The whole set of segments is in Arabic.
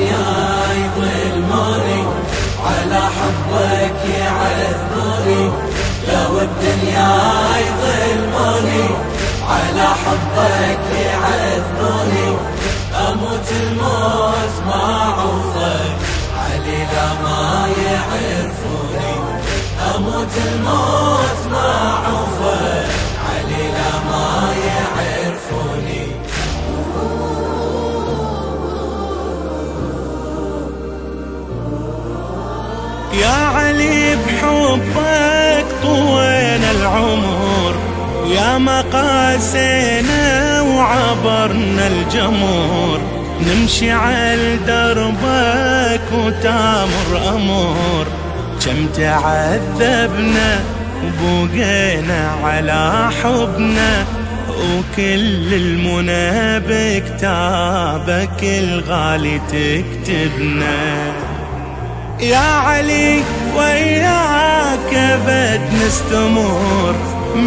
الدنيا يظلموني على حبك يعذبوني، لو الدنيا يظلموني على حبك يعذبوني، أموت الموت ما عوفك علي لا ما يعرفوني، أموت الموت ما عوفك علي لا ما يعرفوني. يا علي بحبك طوينا العمر، يا ما قاسينا وعبرنا الجمر، نمشي على دربك وتامر أمور، كم تعذبنا وبقينا على حبنا، وكل المنى بكتابك الغالي تكتبنا. يا علي وياك أبد نستمر،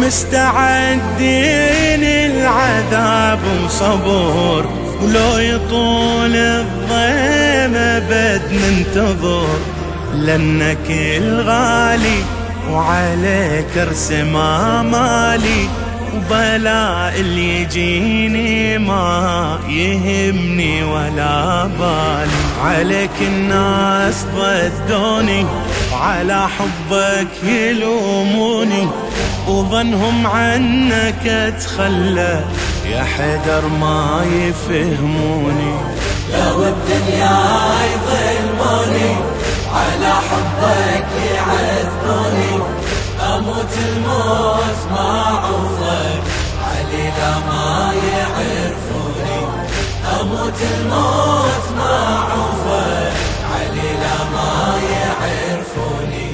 مستعدين العذاب وصبر، ولو يطول الضيم أبد ننتظر، لأنك الغالي وعليك ارسم آمالي، وبلاء اللي يجيني ما يهمني ولا بالي، عليك الناس ضدوني وعلى حبك يلوموني، وظنهم عنك اتخلى يا حدر ما يفهموني. لو الدنيا يظلموني على حبك يعذبوني، أموت الموت ما عوفك علي لا ما يعرفوني، أموت الموت ما عوفك علي لا ما يعرفوني.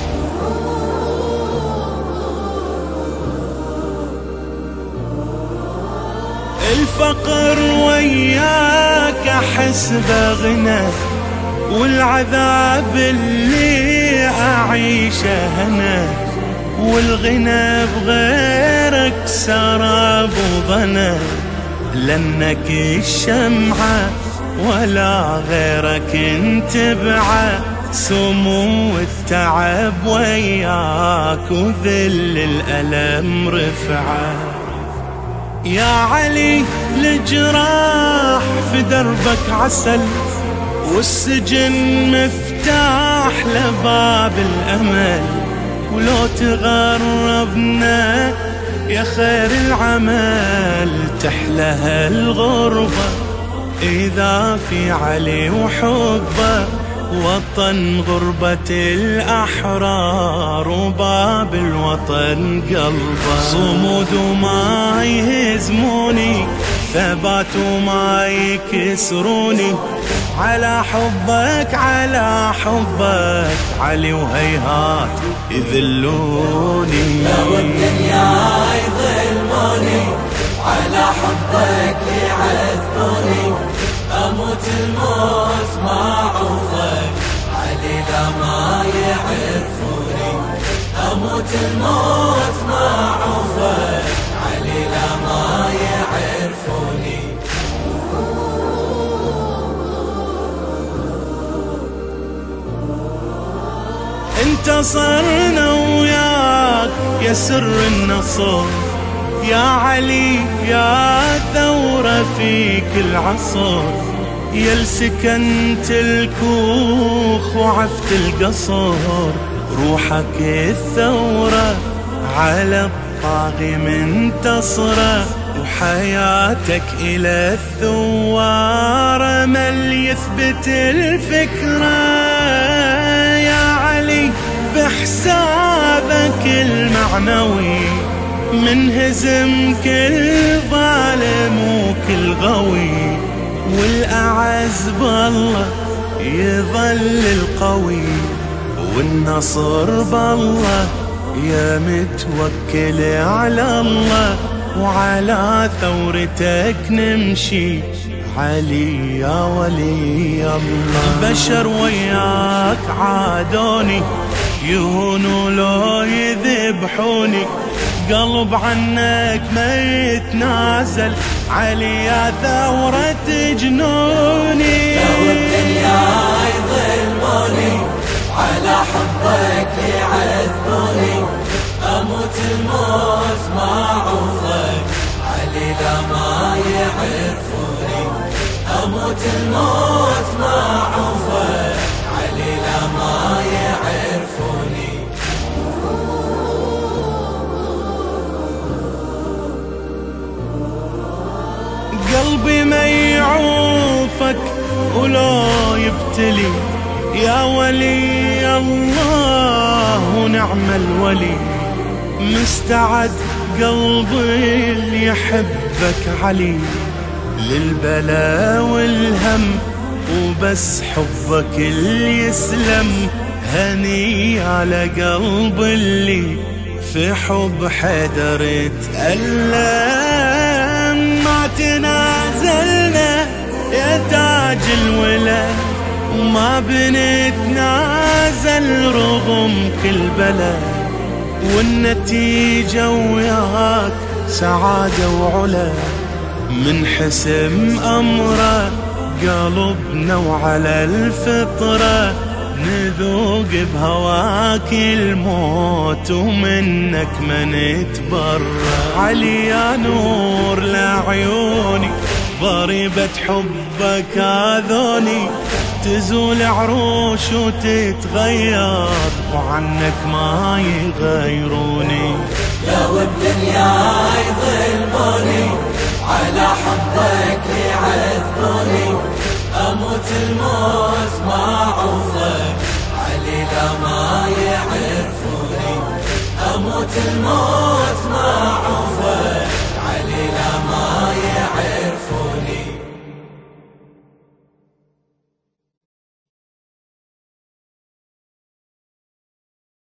الفقر وياك أحس بغنى، والعذاب اللي أعيشه هنا، والغنى بغيرك سراب وضنا، لأنك الشمعة ولا غيرك انتبعه، سمو التعب وياك وذل الألم رفعه. يا علي الجراح في دربك عسل، والسجن مفتاح لباب الأمل، ولو تغربنا يا خير العمل تحلى الغربة، إذا في علي وحبه وطن غربة الأحرار، وباب الوطن قلبه، صمود وما يهزموني، ثبات وما يكسروني، على حبك على حبك علي وهيهات يذلوني. لو الدنيا يظلموني على حبك يعذبوني، أموت الموت ما عوفك علي لا ما يعرفوني، أموت الموت ما عوفك علي لا ما يعرفوني. انتصرنا وياك يا سر النصر، يا علي يا ثورة في كل عصر، يا لسكنت الكوخ وعفت القصر، روحك الثورة على الطاغي منتصرة، وحياتك إلى الثوار مل يثبت الفكرة. يا علي بحسابك المعنوي منهزم كل ظالم وكل غوي، والأعز بالله يظل القوي، والنصر بالله يا متوكل على الله، وعلى ثورتك نمشي علي يا ولي الله. بشر وياك عادوني يهونوا لو يذبحوني، قلب عنك ما يتنازل علي يا ثورة جنوني. الموت ما عوفه علي لا ما يعرفوني. قلبي ما يعوفك ولا يبتلي يا ولي الله ونعم الولي. مستعد قلبي اللي يحبك علي للبلا والهم وبس حبك اللي يسلم. هني على قلب اللي في حب حيدر تألم. ما تنازلنا يا تاج الولا وما بنتنازل رغم كل بلا. والنتيجة وياك سعادة وعلا من حسم أمره قلبنا وعلى الفطرة نذوق بهواك الموت ومنك ما نتبرى. علي يا نور لعيوني ضريبة حبك هذوني تزول عروش وتتغير وعنك ما يغيروني. لو الدنيا يظلموني على حبك يعذبوني أموت الموت ما عوفك علي لا ما يعرفوني. أموت الموت